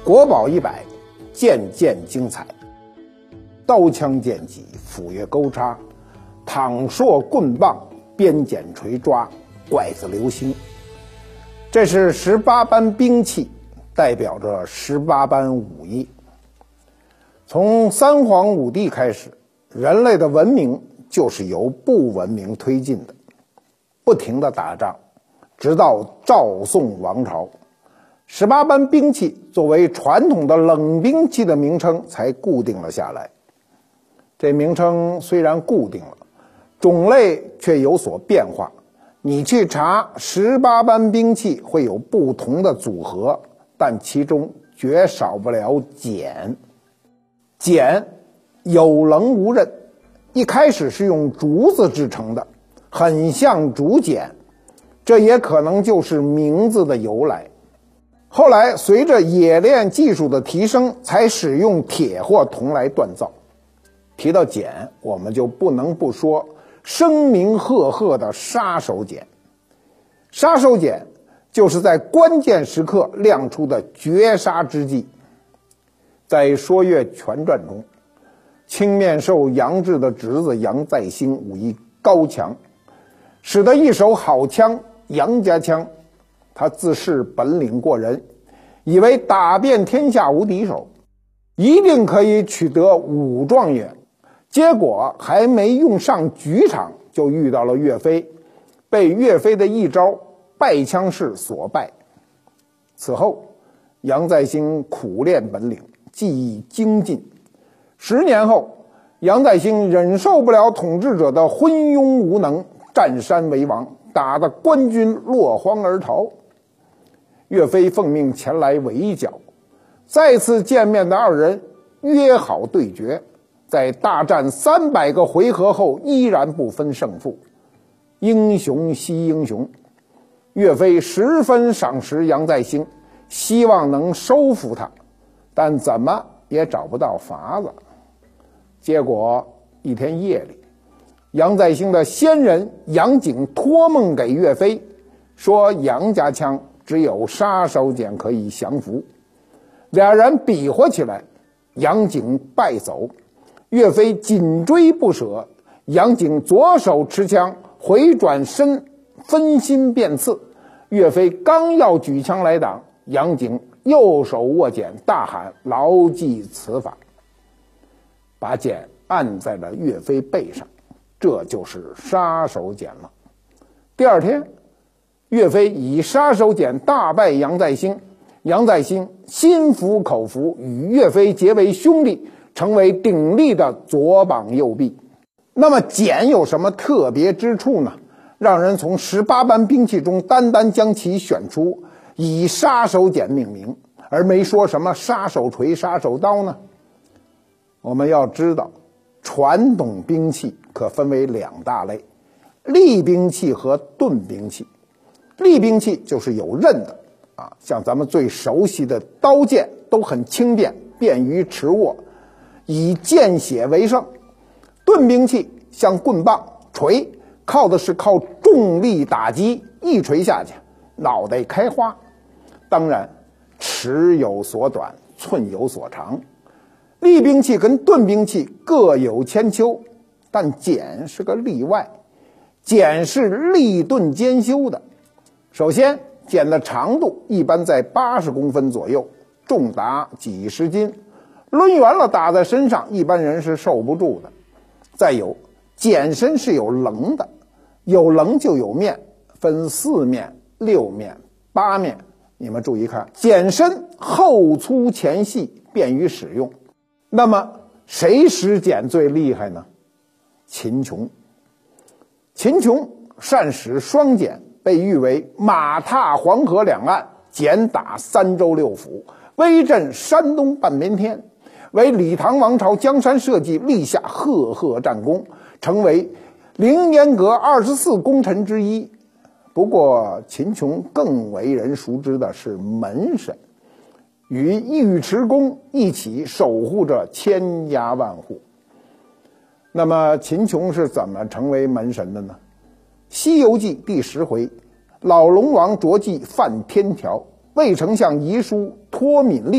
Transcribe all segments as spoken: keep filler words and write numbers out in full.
国宝一百，件件精彩。刀枪剑戟，斧钺钩叉，躺槊棍棒，鞭锏锤抓，拐子流星。这是十八般兵器，代表着十八般武艺。从三皇五帝开始，人类的文明就是由不文明推进的，不停地打仗，直到赵宋王朝。十八般兵器作为传统的冷兵器的名称才固定了下来。这名称虽然固定了，种类却有所变化。你去查十八般兵器会有不同的组合，但其中绝少不了锏。锏有棱无刃，一开始是用竹子制成的，很像竹简，这也可能就是名字的由来。后来随着冶炼技术的提升，才使用铁或铜来锻造。提到锏，我们就不能不说声名赫赫的杀手锏。杀手锏就是在关键时刻亮出的绝杀之计。在《说岳全传》中，青面兽杨志的侄子杨再兴武艺高强，使得一手好枪杨家枪，他自恃本领过人，以为打遍天下无敌手，一定可以取得武状元。结果还没用上局场，就遇到了岳飞，被岳飞的一招败枪式所败。此后杨再兴苦练本领，技艺精进。十年后，杨再兴忍受不了统治者的昏庸无能，占山为王，打得官军落荒而逃。岳飞奉命前来围剿，再次见面的二人约好对决，在大战三百个回合后依然不分胜负。英雄惜英雄，岳飞十分赏识杨再兴，希望能收服他，但怎么也找不到法子。结果一天夜里，杨再兴的先人杨景托梦给岳飞，说杨家枪只有杀手锏可以降服。俩人比划起来，杨景败走，岳飞紧追不舍。杨景左手持枪，回转身分心便刺。岳飞刚要举枪来挡，杨景右手握锏，大喊牢记此法，把锏按在了岳飞背上，这就是杀手锏了。第二天，岳飞以杀手锏大败杨再兴，杨再兴心服口服，与岳飞结为兄弟，成为鼎立的左膀右臂。那么锏有什么特别之处呢？让人从十八般兵器中单单将其选出，以杀手锏命名，而没说什么杀手锤、杀手刀呢？我们要知道，传统兵器可分为两大类，利兵器和钝兵器。利兵器就是有刃的啊，像咱们最熟悉的刀剑都很轻便，便于持握，以见血为胜。钝兵器像棍棒、锤，靠的是靠重力打击，一锤下去脑袋开花。当然尺有所短，寸有所长，利兵器跟钝兵器各有千秋，但锏是个例外。锏是利钝兼修的。首先，锏的长度一般在八十公分左右，重达几十斤，抡圆了打在身上，一般人是受不住的。再有，锏身是有棱的，有棱就有面，分四面、六面、八面。你们注意看，锏身后粗前细，便于使用。那么谁使锏最厉害呢？秦琼。秦琼善使双锏，被誉为马踏黄河两岸，锏打三州六府，威震山东半边天，为李唐王朝江山社稷立下赫赫战功，成为凌烟阁二十四功臣之一。不过秦琼更为人熟知的是门神，与尉迟恭一起守护着千家万户。那么秦琼是怎么成为门神的呢？《西游记》第十回，老龙王着骑犯天条，魏丞相遗书托敏力，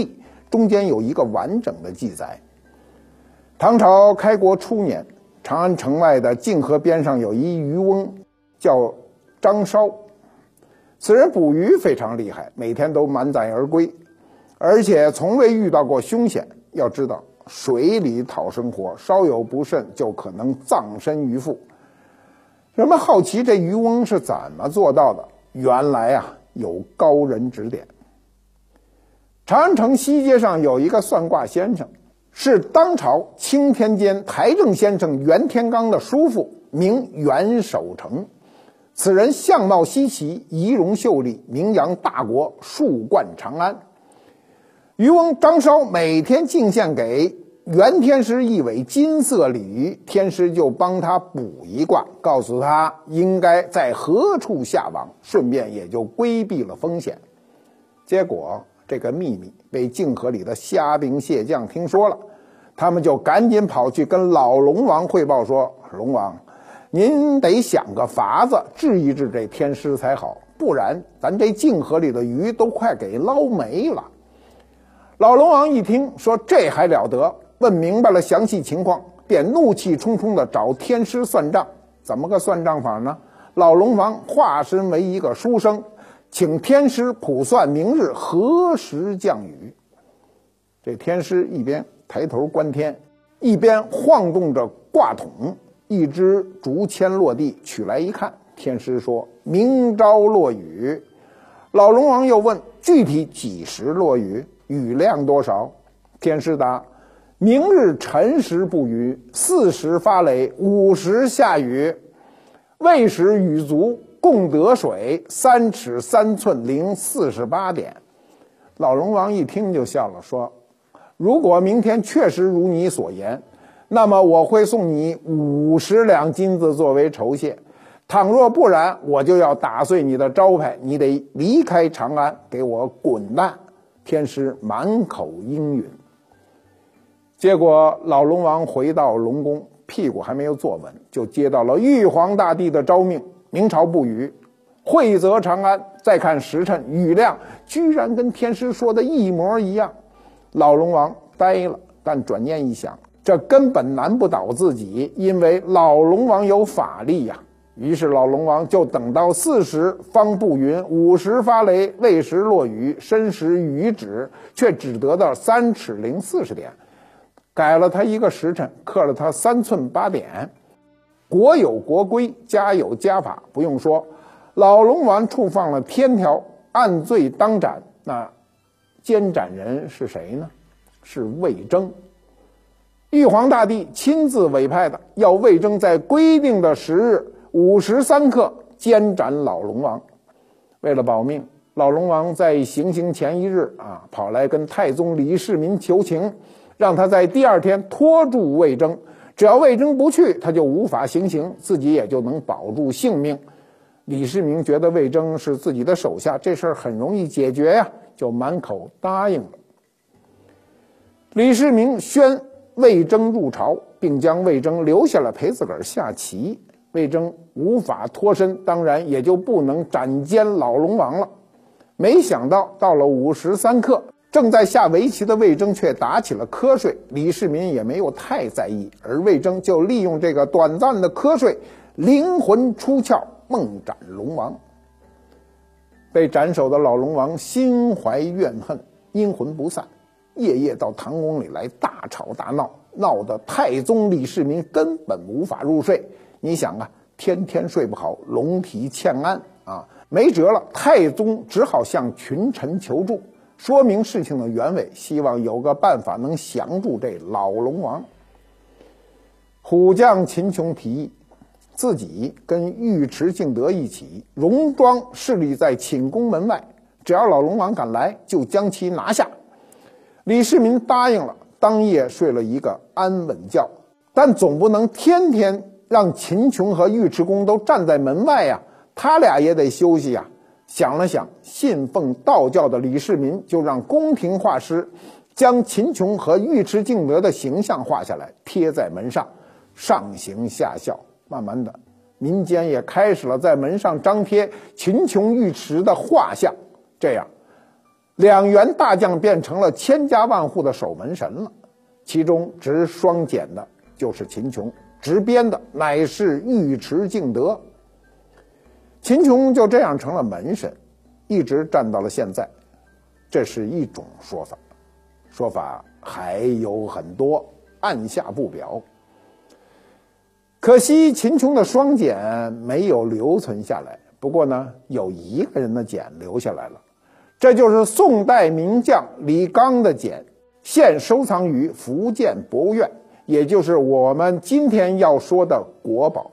中间有一个完整的记载。唐朝开国初年，长安城外的泾河边上有一渔翁，叫张绍。此人捕鱼非常厉害，每天都满载而归，而且从未遇到过凶险。要知道，水里讨生活，稍有不慎就可能葬身鱼腹。人们好奇这渔翁是怎么做到的，原来啊，有高人指点。长安城西街上有一个算卦先生，是当朝钦天监台正先生袁天罡的叔父，名袁守诚。此人相貌稀奇，仪容秀丽，名扬大国，数冠长安。渔翁张绍每天进献给袁天师一尾金色鲤鱼，天师就帮他卜一卦，告诉他应该在何处下网，顺便也就规避了风险。结果这个秘密被泾河里的虾兵蟹将听说了，他们就赶紧跑去跟老龙王汇报说，龙王，您得想个法子治一治这天师才好，不然咱这泾河里的鱼都快给捞没了。老龙王一听说这还了得，问明白了详细情况，便怒气冲冲地找天师算账。怎么个算账法呢？老龙王化身为一个书生，请天师卜算明日何时降雨。这天师一边抬头观天，一边晃动着卦筒，一只竹签落地，取来一看，天师说明朝落雨。老龙王又问具体几时落雨，雨量多少？天师答，明日辰时不雨，巳时发雷，午时下雨，未时雨足，共得水三尺三寸零四十八点。老龙王一听就笑了，说，如果明天确实如你所言，那么我会送你五十两金子作为酬谢，倘若不然，我就要打碎你的招牌，你得离开长安，给我滚蛋。天师满口应允。结果老龙王回到龙宫，屁股还没有坐稳，就接到了玉皇大帝的诏命，明朝不雨，惠泽长安。再看时辰雨量，居然跟天师说的一模一样。老龙王呆了，但转念一想，这根本难不倒自己，因为老龙王有法力呀、啊。于是老龙王就等到巳时方布云，午时发雷，未时落雨，申时雨止，却只得到三尺零四十点，改了他一个时辰，刻了他三寸八点。国有国规，家有家法，不用说，老龙王触犯了天条，按罪当斩。那监斩人是谁呢？是魏征。玉皇大帝亲自委派的，要魏征在规定的时日午时三刻监斩老龙王。为了保命，老龙王在行刑前一日啊，跑来跟太宗李世民求情，让他在第二天拖住魏征，只要魏征不去，他就无法行刑，自己也就能保住性命。李世民觉得魏征是自己的手下，这事儿很容易解决呀，就满口答应了。李世民宣魏征入朝，并将魏征留下来陪自个儿下棋。魏征无法脱身，当然也就不能斩监老龙王了。没想到到了午时三刻，正在下围棋的魏征却打起了瞌睡，李世民也没有太在意，而魏征就利用这个短暂的瞌睡，灵魂出窍，梦斩龙王。被斩首的老龙王心怀怨恨，阴魂不散，夜夜到唐宫里来大吵大闹，闹得太宗李世民根本无法入睡。你想啊，天天睡不好，龙体欠安啊，没辙了，太宗只好向群臣求助，说明事情的原委，希望有个办法能降住这老龙王。虎将秦琼提议，自己跟尉迟敬德一起戎装侍立在寝宫门外，只要老龙王敢来，就将其拿下。李世民答应了，当夜睡了一个安稳觉，但总不能天天让秦琼和尉迟恭都站在门外呀、啊，他俩也得休息呀、啊。想了想，信奉道教的李世民就让宫廷画师将秦琼和尉迟敬德的形象画下来，贴在门上，上行下效。慢慢的，民间也开始了在门上张贴秦琼、尉迟的画像。这样， 两员大将变成了千家万户的守门神了。其中执双锏的就是秦琼，执鞭的乃是尉迟敬德。秦琼就这样成了门神，一直站到了现在。这是一种说法，说法还有很多，按下不表。可惜秦琼的双锏没有留存下来，不过呢，有一个人的锏留下来了，这就是宋代名将李纲的锏，现收藏于福建博物院，也就是我们今天要说的国宝。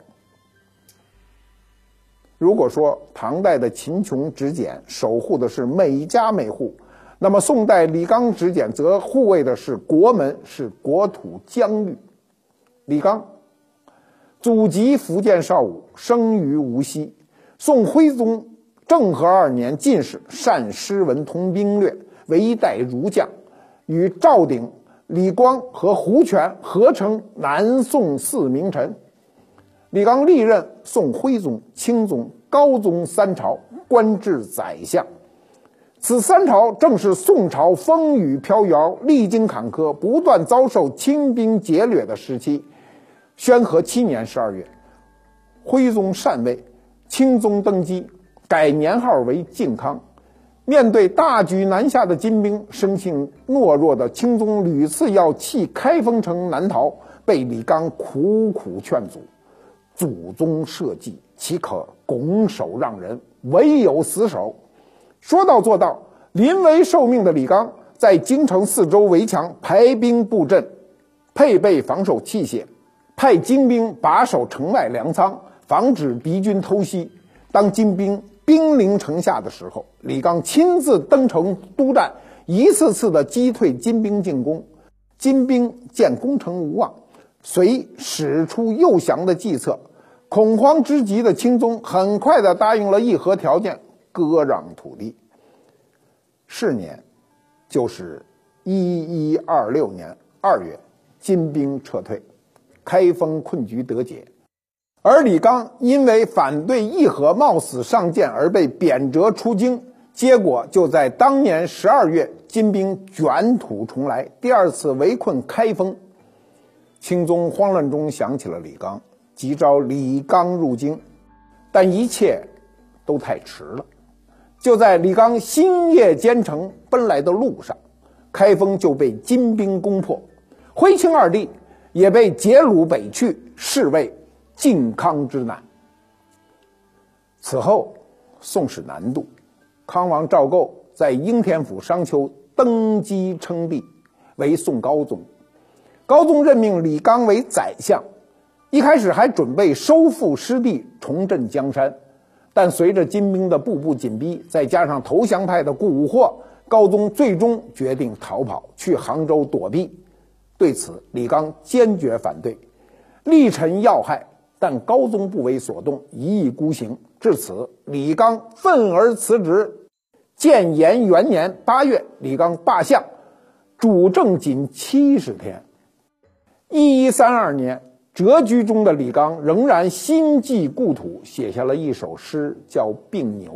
如果说唐代的秦琼执锏守护的是每家每户，那么宋代李纲执锏则护卫的是国门，是国土疆域。李纲祖籍福建邵武，生于无锡，宋徽宗政和二年进士，善诗文通兵略，为一代儒将，与赵鼎、李光和胡权合称南宋四名臣。李纲历任宋徽宗、钦宗、高宗三朝，官至宰相。此三朝正是宋朝风雨飘摇、历经坎坷、不断遭受清兵劫掠的时期。宣和七年十二月，徽宗禅位，钦宗登基，改年号为靖康。面对大举南下的金兵，生性懦弱的钦宗屡次要弃开封城南逃，被李纲苦苦劝阻。祖宗社稷，岂可拱手让人？唯有死守。说到做到，临危受命的李纲在京城四周围墙排兵布阵，配备防守器械，派精兵把守城外粮仓，防止敌军偷袭。当金兵兵临城下的时候，李纲亲自登城督战，一次次的击退金兵进攻。金兵见攻城无望，遂使出诱降的计策。恐慌之极的钦宗很快的答应了议和条件，割让土地。是年，就是一一二六年二月，金兵撤退，开封困局得解。而李纲因为反对议和，冒死上谏而被贬谪出京，结果就在当年十二月，金兵卷土重来，第二次围困开封。钦宗慌乱中想起了李纲，急召李纲入京，但一切都太迟了。就在李纲星夜兼程奔来的路上，开封就被金兵攻破，徽钦二帝也被劫掳北去，是为靖康之难。此后宋史南渡，康王赵构在应天府商丘登基称帝，为宋高宗。高宗任命李纲为宰相，一开始还准备收复失地，重振江山，但随着金兵的步步紧逼，再加上投降派的蛊惑，高宗最终决定逃跑，去杭州躲避。对此，李纲坚决反对，力陈要害，但高宗不为所动，一意孤行。至此，李纲愤而辞职。建炎元年八月，李纲罢相，主政仅七十天。一一三二年，谪居中的李纲仍然心系故土，写下了一首诗，叫《病牛》。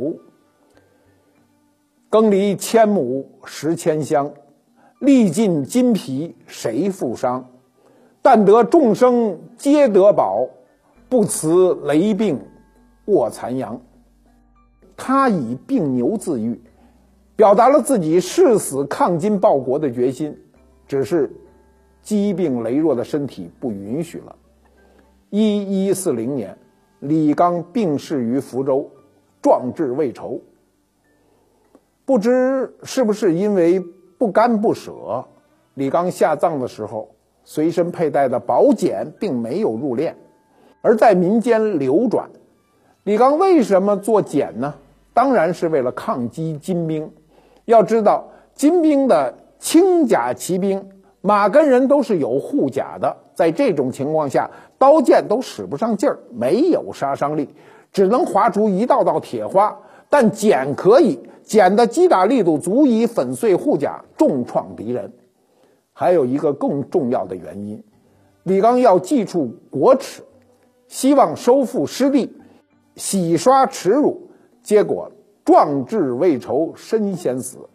耕犁千亩食千香，历尽筋疲谁负伤？但得众生皆得饱，不辞雷病卧残阳。他以病牛自喻，表达了自己誓死抗金报国的决心，只是疾病羸弱的身体不允许了。一一四零年，李纲病逝于福州，壮志未酬。不知是不是因为不甘不舍，李纲下葬的时候，随身佩戴的宝剑并没有入殓，而在民间流转。李纲为什么做茧呢？当然是为了抗击金兵。要知道，金兵的轻甲骑兵马跟人都是有护甲的，在这种情况下，刀剑都使不上劲儿，没有杀伤力，只能划出一道道铁花。但锏可以，锏的击打力度足以粉碎护甲，重创敌人。还有一个更重要的原因，李纲要记触国耻，希望收复失地，洗刷耻辱，结果壮志未酬身先死。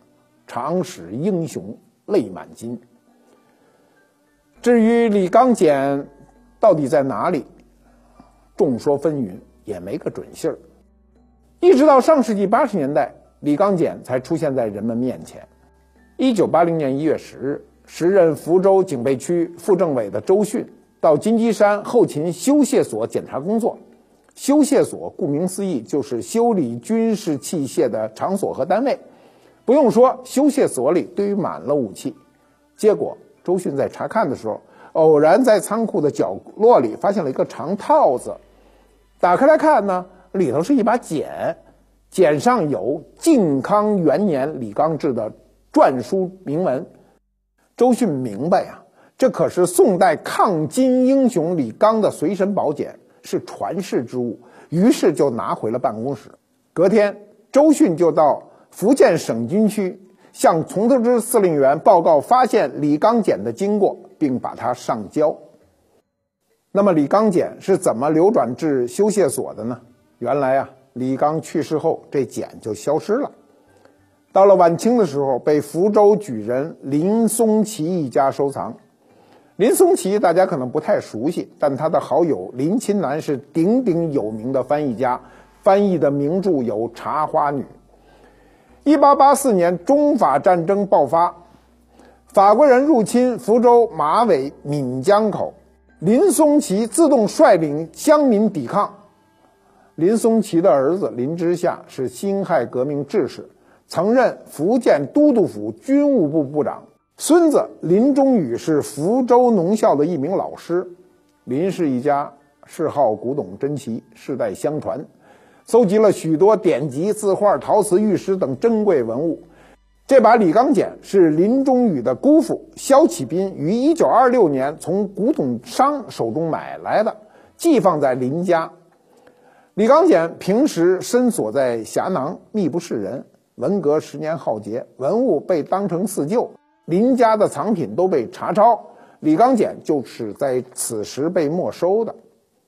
常使英雄泪满襟。至于李刚简到底在哪里，众说纷纭，也没个准信儿。一直到上世纪八十年代，李刚简才出现在人们面前。一九八零年一月十日，时任福州警备区副政委的周迅到金鸡山后勤修械所检查工作。修械所顾名思义就是修理军事器械的场所和单位。不用说，修械所里堆满了武器。结果周迅在查看的时候，偶然在仓库的角落里发现了一个长套子。打开来看呢，里头是一把剪，剪上有靖康元年李刚志的篆书铭文。周迅明白呀、啊，这可是宋代抗金英雄李刚的随身宝简，是传世之物，于是就拿回了办公室。隔天，周迅就到福建省军区向从特支司令员报告发现李刚简的经过，并把它上交。那么李刚简是怎么流转至修械所的呢？原来啊，李刚去世后，这简就消失了。到了晚清的时候，被福州举人林松奇一家收藏。林松奇大家可能不太熟悉，但他的好友林琴南是鼎鼎有名的翻译家，翻译的名著有《茶花女》。一八八四年，中法战争爆发，法国人入侵福州马尾闽江口，林松奇自动率领乡民抵抗。林松奇的儿子林之夏是辛亥革命志士，曾任福建都督府军务部部长。孙子林中宇是福州农校的一名老师。林氏一家嗜好古董珍奇，世代相传，搜集了许多典籍、字画、陶瓷、玉石等珍贵文物。这把李刚简是林中宇的姑父萧启斌于一九二六年从古董商手中买来的，寄放在林家。李刚简平时深锁在匣囊，密不示人。文革十年浩劫，文物被当成四旧，林家的藏品都被查抄，李刚简就是在此时被没收的。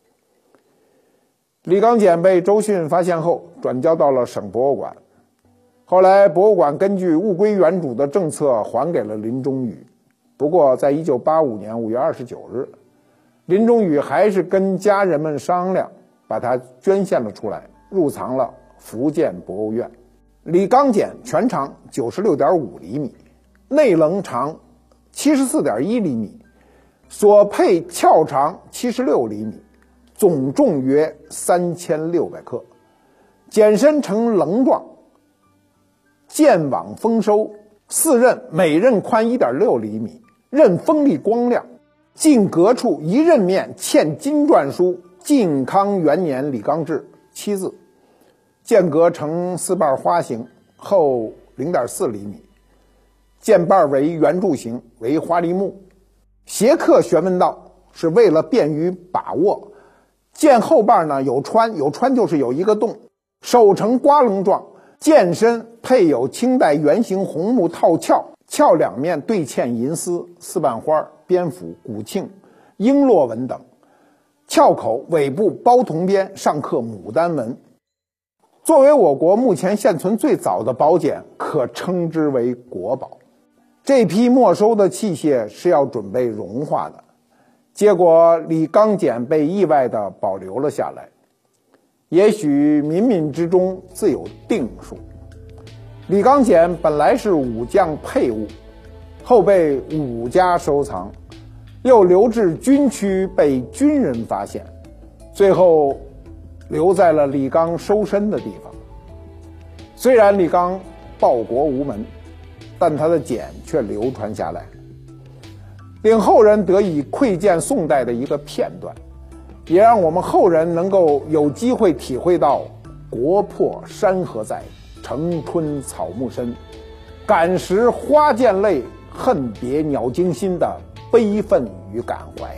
李刚简被周迅发现后，转交到了省博物馆。后来博物馆根据物归原主的政策还给了林中宇。不过在一九八五年五月二十九日，林中宇还是跟家人们商量，把它捐献了出来，入藏了福建博物院。李刚简全长 九十六点五厘米，内棱长 七十四点一厘米，所配鞘长七十六厘米，总重约三千六百克，简身呈棱状，剑网丰收，四刃每刃宽 一点六厘米，刃锋利光亮，进格处一刃面嵌金篆书靖康元年李刚志七字，剑格呈四瓣花形，厚 零点四厘米，剑瓣为圆柱形，为花梨木，斜刻玄文道，是为了便于把握。剑后瓣呢有穿，有穿就是有一个洞，手呈瓜棱状，剑身配有清代圆形红木套鞘，鞘两面对嵌银丝、四瓣花、蝙蝠、古磬、璎珞纹等，鞘口尾部包铜边，上刻牡丹纹。作为我国目前现存最早的宝简，可称之为国宝。这批没收的器械是要准备融化的，结果李刚简被意外地保留了下来。也许冥冥之中自有定数。李刚简本来是武将配物，后被武家收藏，又流至军区被军人发现，最后留在了李刚收身的地方。虽然李刚报国无门，但他的简却流传下来，令后人得以窥见宋代的一个片段，也让我们后人能够有机会体会到国破山河在，城春草木深，感时花溅泪，恨别鸟惊心的悲愤与感怀。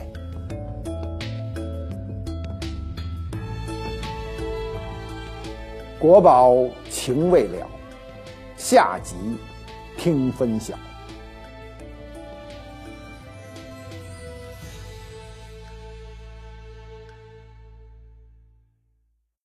国宝情未了，下集听分享。